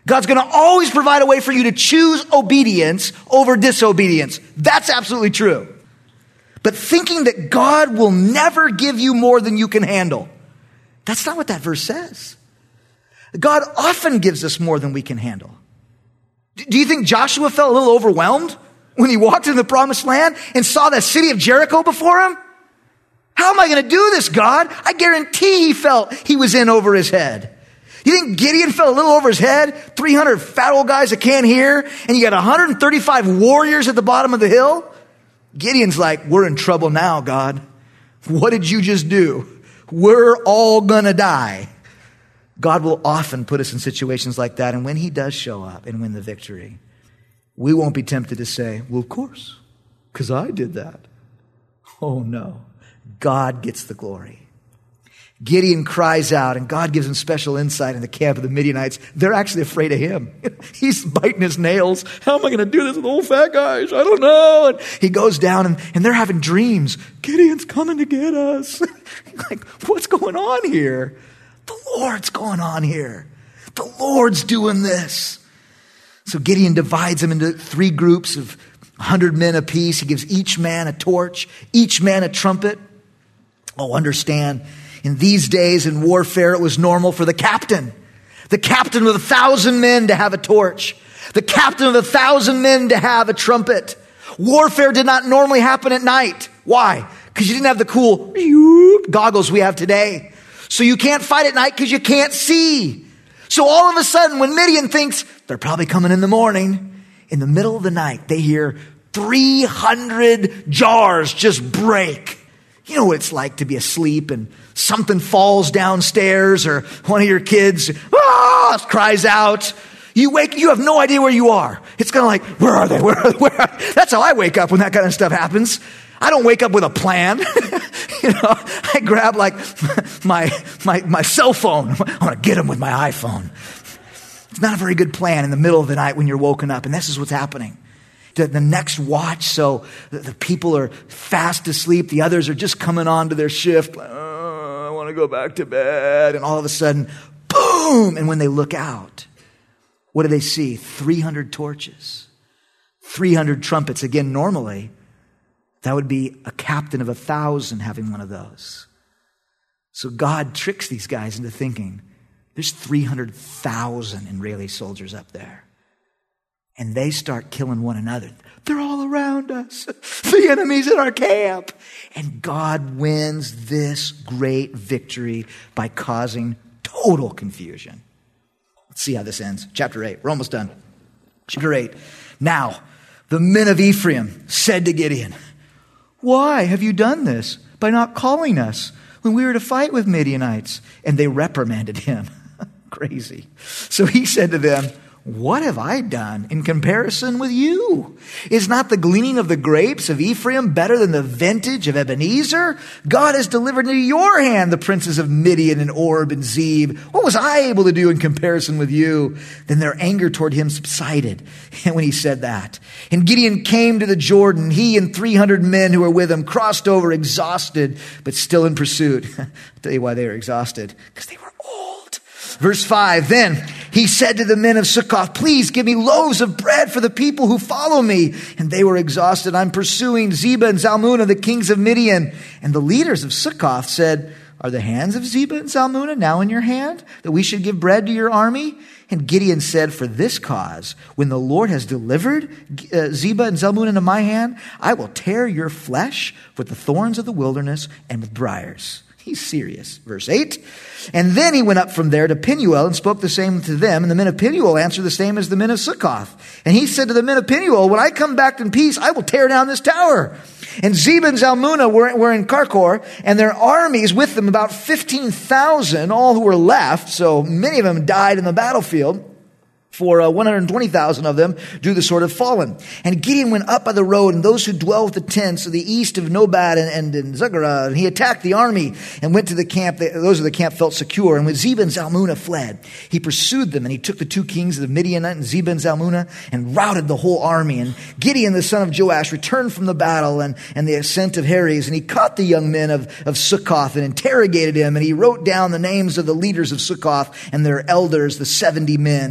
God's going to always provide a way for you to choose obedience over disobedience. That's absolutely true. But thinking that God will never give you more than you can handle, that's not what that verse says. God often gives us more than we can handle. Do you think Joshua felt a little overwhelmed when he walked into the promised land and saw the city of Jericho before him? How am I going to do this, God? I guarantee he felt he was in over his head. You think Gideon felt a little over his head? 300 fat old guys that can't hear, and you got 135 warriors at the bottom of the hill? Gideon's like, we're in trouble now, God. What did you just do? We're all going to die. God will often put us in situations like that, and when he does show up and win the victory, we won't be tempted to say, well, of course, because I did that. Oh, no. God gets the glory. Gideon cries out, and God gives him special insight in the camp of the Midianites. They're actually afraid of him. He's biting his nails. How am I going to do this with old fat guys? I don't know. And he goes down, and they're having dreams. Gideon's coming to get us. Like, what's going on here? The Lord's going on here. The Lord's doing this. So Gideon divides them into 3 groups of 100 men apiece. He gives each man a torch, each man a trumpet. Oh, understand, in these days in warfare, it was normal for the captain with 1,000 men to have a torch, the captain of 1,000 men to have a trumpet. Warfare did not normally happen at night. Why? Because you didn't have the cool goggles we have today. So you can't fight at night because you can't see. So all of a sudden, when Midian thinks they're probably coming in the morning, in the middle of the night, they hear 300 jars just break. You know what it's like to be asleep and something falls downstairs, or one of your kids cries out. You wake, you have no idea where you are. It's kind of like, where are they? Where are they? That's how I wake up when that kind of stuff happens. I don't wake up with a plan. I grab like my cell phone. I want to get them with my iPhone. It's not a very good plan in the middle of the night when you're woken up. And this is what's happening. The next watch, so the people are fast asleep. The others are just coming on to their shift. I want to go back to bed. And all of a sudden, boom! And when they look out, what do they see? 300 torches, 300 trumpets. Again, normally, that would be a captain of 1,000 having one of those. So God tricks these guys into thinking, there's 300,000 Israeli soldiers up there. And they start killing one another. They're all around us. The enemy's in our camp. And God wins this great victory by causing total confusion. Let's see how this ends. Chapter 8. We're almost done. Chapter 8. Now, the men of Ephraim said to Gideon, why have you done this by not calling us when we were to fight with Midianites? And they reprimanded him. Crazy. So he said to them, what have I done in comparison with you? Is not the gleaning of the grapes of Ephraim better than the vintage of Ebenezer? God has delivered into your hand the princes of Midian and Orb and Zeb. What was I able to do in comparison with you? Then their anger toward him subsided when he said that. And Gideon came to the Jordan. He and 300 men who were with him crossed over exhausted, but still in pursuit. I'll tell you why they were exhausted. Because they were old. Verse 5, then he said to the men of Succoth, please give me loaves of bread for the people who follow me. And they were exhausted. I'm pursuing Zebah and Zalmunna, the kings of Midian. And the leaders of Succoth said, are the hands of Zebah and Zalmunna now in your hand, that we should give bread to your army? And Gideon said, for this cause, when the Lord has delivered Zebah and Zalmunna into my hand, I will tear your flesh with the thorns of the wilderness and with briars. He's serious. Verse 8. And then he went up from there to Penuel and spoke the same to them. And the men of Penuel answered the same as the men of Succoth. And he said to the men of Penuel, when I come back in peace, I will tear down this tower. And Zebah and Zalmunna were in Karkor, and their armies with them about 15,000, all who were left. So many of them died in the battlefield. For 120,000 of them drew the sword of fallen. And Gideon went up by the road, and those who dwell with the tents of the east of Nobad and in Zuggerah, and he attacked the army and went to the camp. Those of the camp felt secure. And when Zebah and Zalmunna fled, he pursued them, and he took the 2 kings of the Midianite and Zebah and Zalmunna and routed the whole army. And Gideon, the son of Joash, returned from the battle and the ascent of Heres, and he caught the young men of Succoth and interrogated him, and he wrote down the names of the leaders of Succoth and their elders, the 70 men. And he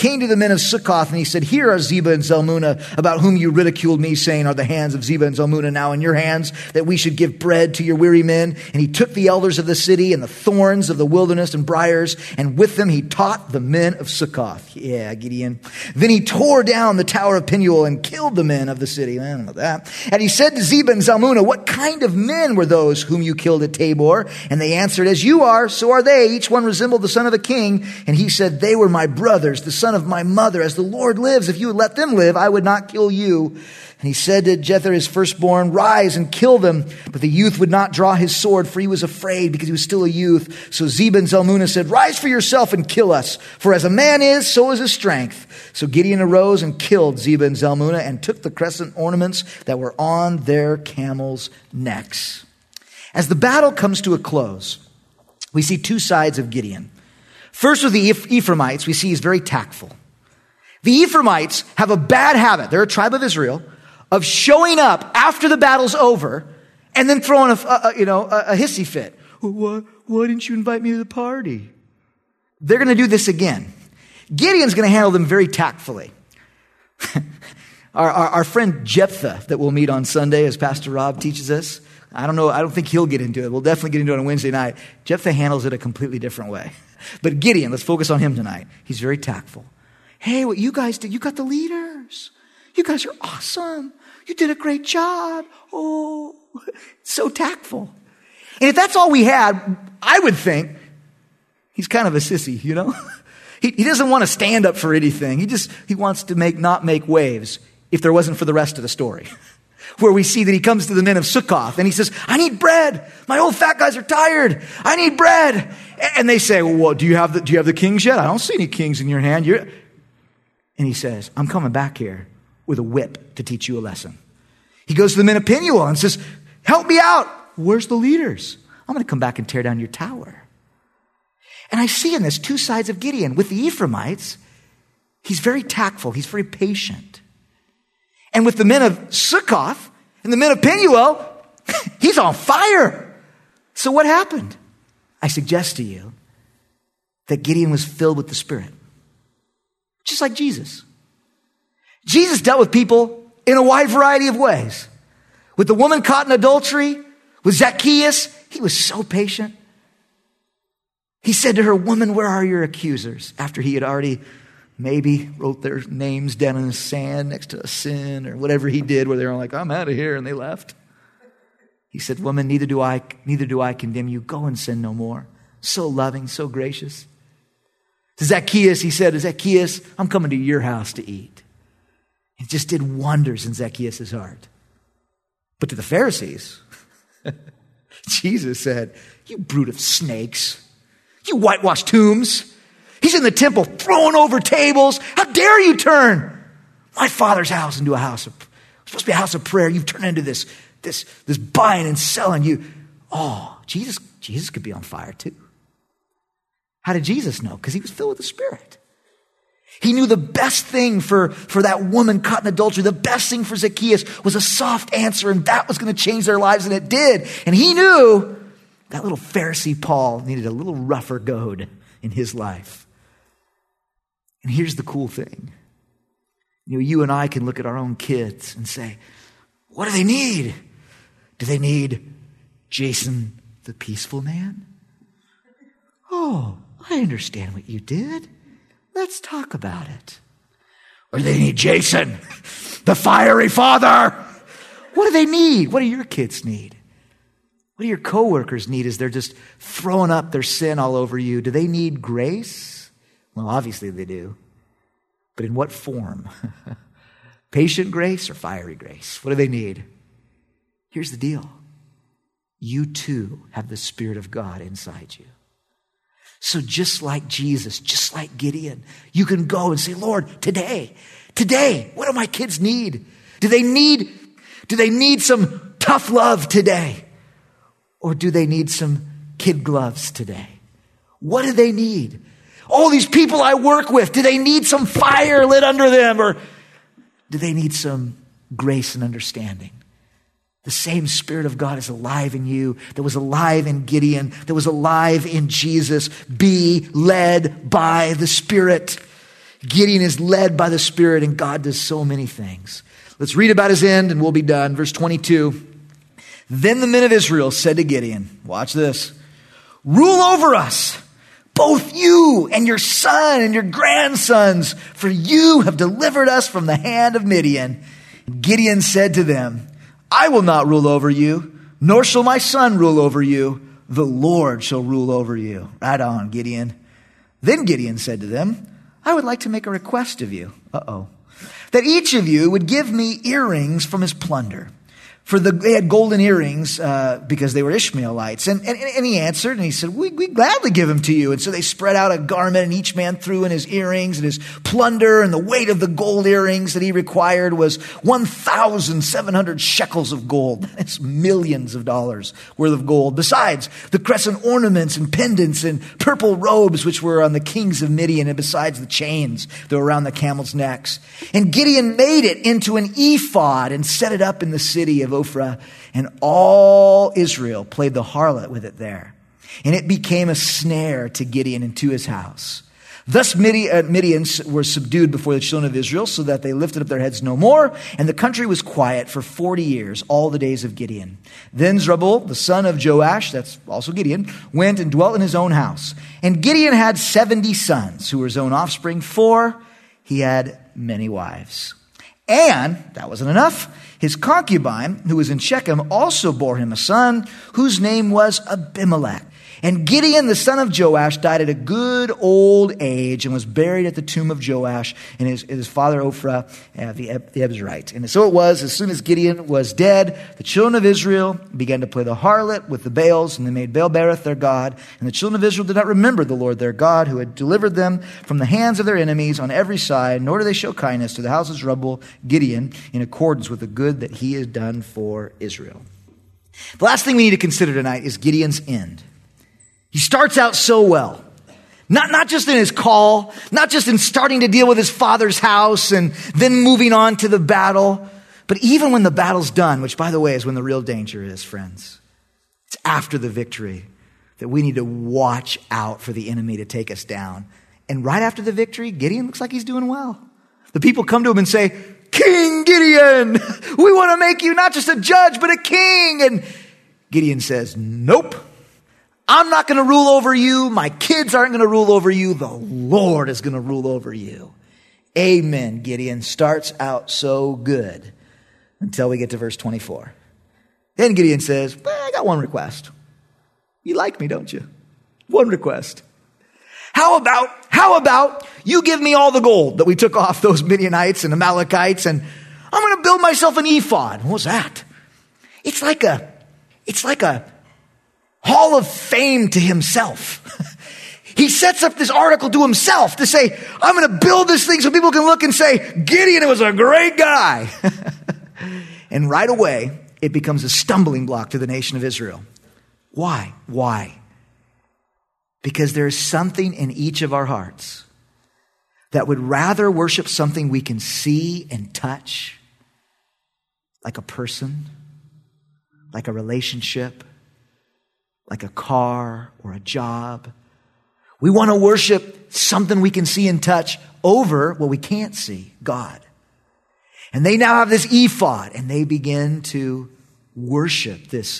came to the men of Succoth, and he said, here are Zebah and Zalmunna, about whom you ridiculed me, saying, are the hands of Zebah and Zalmunna now in your hands, that we should give bread to your weary men? And he took the elders of the city and the thorns of the wilderness and briars, and with them he taught the men of Succoth. Yeah, Gideon. Then he tore down the tower of Penuel and killed the men of the city. I don't know that. And he said to Zebah and Zalmunna, what kind of men were those whom you killed at Tabor? And they answered, as you are, so are they. Each one resembled the son of a king. And he said, they were my brothers, the son of my mother. As the Lord lives, if you would let them live, I would not kill you. And he said to Jether, his firstborn, rise and kill them. But the youth would not draw his sword, for he was afraid, because he was still a youth. So Zebah and Zalmunna said, rise for yourself and kill us. For as a man is, so is his strength. So Gideon arose and killed Zebah and Zalmunna and took the crescent ornaments that were on their camels' necks. As the battle comes to a close, we see two sides of Gideon. First, with the Ephraimites, we see he's very tactful. The Ephraimites have a bad habit. They're a tribe of Israel, of showing up after the battle's over and then throwing a hissy fit. Why didn't you invite me to the party? They're going to do this again. Gideon's going to handle them very tactfully. Our friend Jephthah that we'll meet on Sunday, as Pastor Rob teaches us, I don't think he'll get into it. We'll definitely get into it on Wednesday night. Jephthah handles it a completely different way. But Gideon, let's focus on him tonight. He's very tactful. Hey, what you guys did, you got the leaders. You guys are awesome. You did a great job. Oh, so tactful. And if that's all we had, I would think he's kind of a sissy, you know? He doesn't want to stand up for anything. He wants to not make waves if there wasn't for the rest of the story. Where we see that he comes to the men of Succoth and he says, I need bread. My old fat guys are tired. I need bread. And they say, well, do you have the kings yet? I don't see any kings in your hand. And he says, I'm coming back here with a whip to teach you a lesson. He goes to the men of Penuel and says, help me out. Where's the leaders? I'm going to come back and tear down your tower. And I see in this two sides of Gideon. With the Ephraimites, he's very tactful. He's very patient. And with the men of Succoth and the men of Penuel, he's on fire. So what happened? I suggest to you that Gideon was filled with the Spirit. Just like Jesus. Jesus dealt with people in a wide variety of ways. With the woman caught in adultery, with Zacchaeus, he was so patient. He said to her, woman, where are your accusers? After he had already maybe wrote their names down in the sand next to a sin or whatever he did where they were like, I'm out of here, and they left. He said, woman, neither do I condemn you. Go and sin no more. So loving, so gracious. To Zacchaeus, he said, Zacchaeus, I'm coming to your house to eat. It just did wonders in Zacchaeus' heart. But to the Pharisees, Jesus said, you brood of snakes. You whitewashed tombs. He's in the temple throwing over tables. How dare you turn my Father's house into a house of, it's supposed to be a house of prayer. You've turned into this buying and selling. Jesus could be on fire too. How did Jesus know? Because he was filled with the Spirit. He knew the best thing for that woman caught in adultery, the best thing for Zacchaeus was a soft answer, and that was going to change their lives, and it did. And he knew that little Pharisee Paul needed a little rougher goad in his life. And here's the cool thing. You and I can look at our own kids and say, what do they need? Do they need Jason the peaceful man? Oh, I understand what you did. Let's talk about it. Or do they need Jason, the fiery father? What do they need? What do your kids need? What do your coworkers need as they're just throwing up their sin all over you? Do they need grace? Well, obviously they do. But in what form? Patient grace or fiery grace? What do they need? Here's the deal. You too have the Spirit of God inside you. So just like Jesus, just like Gideon, you can go and say, Lord, today, what do my kids need? Do they need some tough love today? Or do they need some kid gloves today? What do they need? All these people I work with, do they need some fire lit under them? Or do they need some grace and understanding? The same Spirit of God is alive in you, that was alive in Gideon, that was alive in Jesus. Be led by the Spirit. Gideon is led by the Spirit, and God does so many things. Let's read about his end, and we'll be done. Verse 22. Then the men of Israel said to Gideon, watch this, rule over us, both you and your son and your grandsons, for you have delivered us from the hand of Midian. Gideon said to them, I will not rule over you, nor shall my son rule over you. The Lord shall rule over you. Right on, Gideon. Then Gideon said to them, I would like to make a request of you. That each of you would give me earrings from his plunder. For they had golden earrings because they were Ishmaelites. And he answered, and he said, we gladly give them to you. And so they spread out a garment, and each man threw in his earrings and his plunder. And the weight of the gold earrings that he required was 1,700 shekels of gold. That's millions of dollars worth of gold. Besides the crescent ornaments and pendants and purple robes which were on the kings of Midian, and besides the chains that were around the camels' necks. And Gideon made it into an ephod and set it up in the city of Ophrah, and all Israel played the harlot with it there. And it became a snare to Gideon and to his house. Thus Midians were subdued before the children of Israel, so that they lifted up their heads no more, and the country was quiet for 40 years, all the days of Gideon. Then Zerubbabel, the son of Joash, that's also Gideon, went and dwelt in his own house. And Gideon had 70 sons, who were his own offspring, for he had many wives. And, that wasn't enough, his concubine, who was in Shechem, also bore him a son, whose name was Abimelech. And Gideon, the son of Joash, died at a good old age and was buried at the tomb of Joash and his father Ophrah, the Abiezrite. And so it was, as soon as Gideon was dead, the children of Israel began to play the harlot with the Baals, and they made Baal-berith their god. And the children of Israel did not remember the Lord their God, who had delivered them from the hands of their enemies on every side, nor did they show kindness to the house of Zerubbabel, Gideon, in accordance with the good that he had done for Israel. The last thing we need to consider tonight is Gideon's end. He starts out so well. Not just in his call, not just in starting to deal with his father's house and then moving on to the battle, but even when the battle's done, which, by the way, is when the real danger is, friends. It's after the victory that we need to watch out for the enemy to take us down. And right after the victory, Gideon looks like he's doing well. The people come to him and say, King Gideon, we want to make you not just a judge, but a king. And Gideon says, nope. I'm not going to rule over you. My kids aren't going to rule over you. The Lord is going to rule over you. Amen. Gideon starts out so good until we get to verse 24. Then Gideon says, well, I got one request. You like me, don't you? One request. How about you give me all the gold that we took off those Midianites and Amalekites, and I'm going to build myself an ephod. What's that? It's like a Hall of Fame to himself. He sets up this article to himself to say, I'm going to build this thing so people can look and say, Gideon was a great guy. And right away, it becomes a stumbling block to the nation of Israel. Why? Because there's something in each of our hearts that would rather worship something we can see and touch, like a person, like a relationship, like a car or a job. We want to worship something we can see and touch over what we can't see, God. And they now have this ephod, and they begin to worship this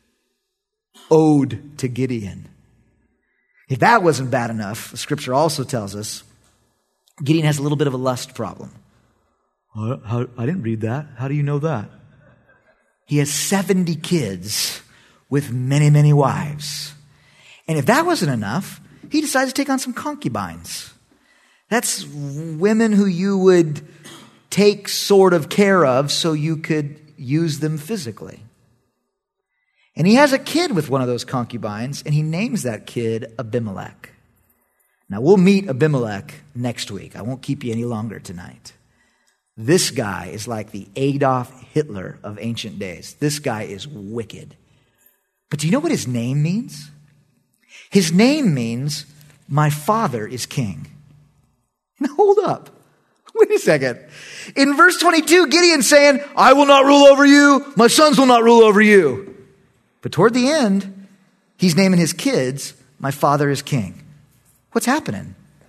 ode to Gideon. If that wasn't bad enough, the scripture also tells us Gideon has a little bit of a lust problem. I didn't read that. How do you know that? He has 70 kids with many, many wives. And if that wasn't enough, he decides to take on some concubines. That's women who you would take sort of care of so you could use them physically. And he has a kid with one of those concubines, and he names that kid Abimelech. Now, we'll meet Abimelech next week. I won't keep you any longer tonight. This guy is like the Adolf Hitler of ancient days. This guy is wicked. But do you know what his name means? His name means, my father is king. Now hold up. Wait a second. In verse 22, Gideon's saying, I will not rule over you. My sons will not rule over you. But toward the end, he's naming his kids, my father is king. What's happening?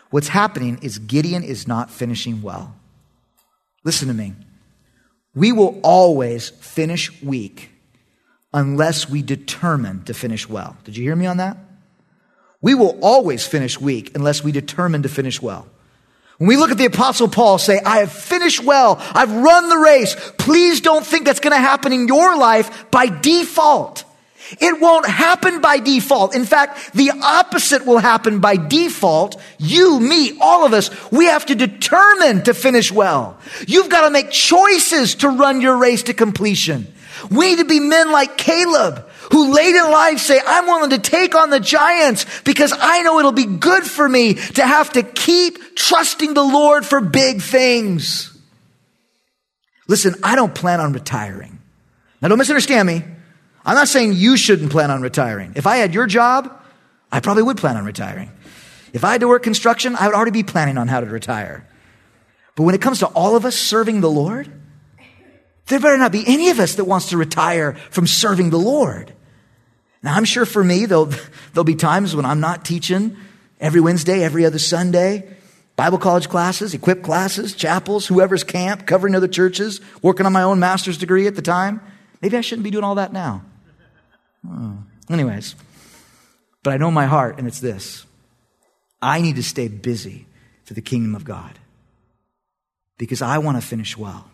What's happening is Gideon is not finishing well. Listen to me. We will always finish weak unless we determine to finish well. Did you hear me on that? We will always finish weak unless we determine to finish well. When we look at the Apostle Paul say, I have finished well, I've run the race, please don't think that's going to happen in your life by default. It won't happen by default. In fact, the opposite will happen by default. You, me, all of us, we have to determine to finish well. You've got to make choices to run your race to completion. We need to be men like Caleb, who late in life say, I'm willing to take on the giants because I know it'll be good for me to have to keep trusting the Lord for big things. Listen, I don't plan on retiring. Now don't misunderstand me. I'm not saying you shouldn't plan on retiring. If I had your job, I probably would plan on retiring. If I had to work construction, I would already be planning on how to retire. But when it comes to all of us serving the Lord, there better not be any of us that wants to retire from serving the Lord. Now, I'm sure for me, there'll be times when I'm not teaching every Wednesday, every other Sunday, Bible college classes, equip classes, chapels, whoever's camp, covering other churches, working on my own master's degree at the time. Maybe I shouldn't be doing all that now. Anyways, but I know my heart, and it's this. I need to stay busy for the kingdom of God because I want to finish well.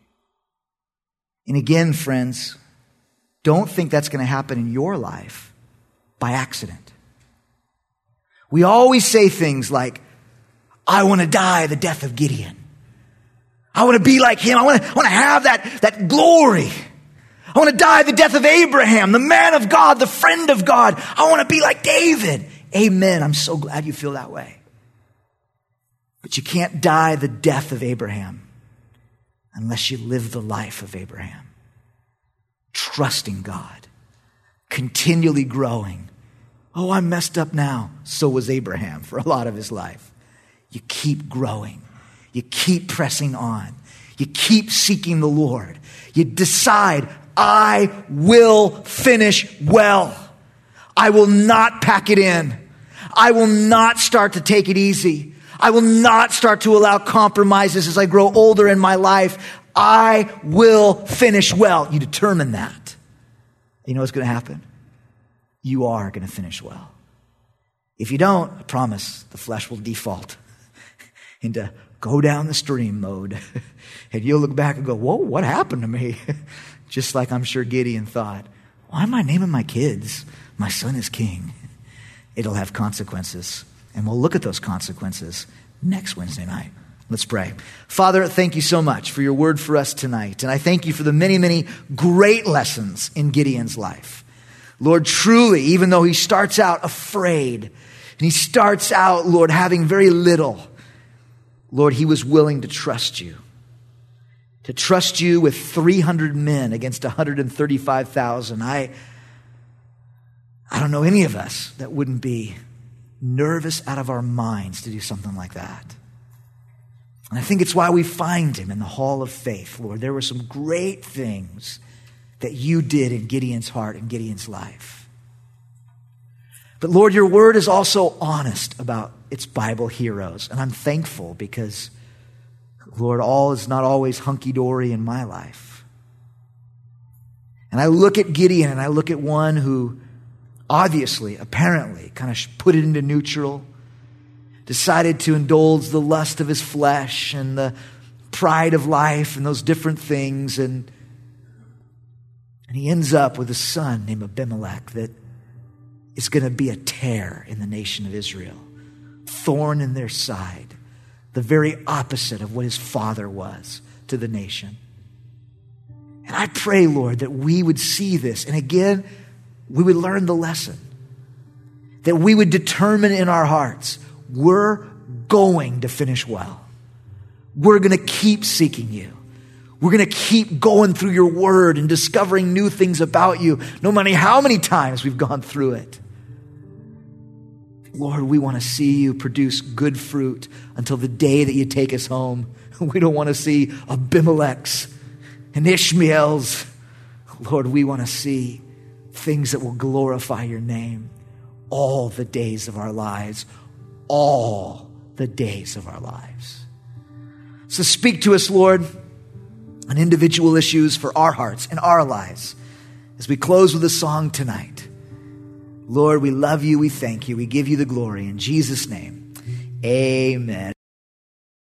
And again, friends, don't think that's going to happen in your life by accident. We always say things like, I want to die the death of Gideon. I want to be like him. I want to have that glory. I want to die the death of Abraham, the man of God, the friend of God. I want to be like David. Amen. I'm so glad you feel that way. But you can't die the death of Abraham unless you live the life of Abraham. Trusting God. Continually growing. Oh, I'm messed up now. So was Abraham for a lot of his life. You keep growing. You keep pressing on. You keep seeking the Lord. You decide, I will finish well. I will not pack it in. I will not start to take it easy. I will not start to allow compromises as I grow older in my life. I will finish well. You determine that. You know what's going to happen? You are going to finish well. If you don't, I promise the flesh will default into go down the stream mode. And you'll look back and go, whoa, what happened to me? Just like I'm sure Gideon thought, why am I naming my kids? My son is king. It'll have consequences. And we'll look at those consequences next Wednesday night. Let's pray. Father, thank you so much for your word for us tonight. And I thank you for the many, many great lessons in Gideon's life. Lord, truly, even though he starts out afraid, and he starts out, Lord, having very little, Lord, he was willing to trust you. To trust you with 300 men against 135,000. I don't know any of us that wouldn't be nervous out of our minds to do something like that. And I think it's why we find him in the hall of faith, Lord. There were some great things that you did in Gideon's heart and Gideon's life. But Lord, your word is also honest about its Bible heroes. And I'm thankful because, Lord, all is not always hunky-dory in my life. And I look at Gideon and I look at one who obviously, apparently, kind of put it into neutral, decided to indulge the lust of his flesh and the pride of life and those different things. And he ends up with a son named Abimelech that is going to be a tear in the nation of Israel. Thorn in their side. The very opposite of what his father was to the nation. And I pray, Lord, that we would see this. And again, we would learn the lesson. That we would determine in our hearts, we're going to finish well. We're going to keep seeking you. We're going to keep going through your word and discovering new things about you, no matter how many times we've gone through it. Lord, we want to see you produce good fruit until the day that you take us home. We don't want to see Abimelechs and Ishmaels. Lord, we want to see things that will glorify your name all the days of our lives, all the the days of our lives. So speak to us, Lord, on individual issues for our hearts and our lives. As we close with a song tonight, Lord, we love you, we thank you, we give you the glory. In Jesus' name, amen.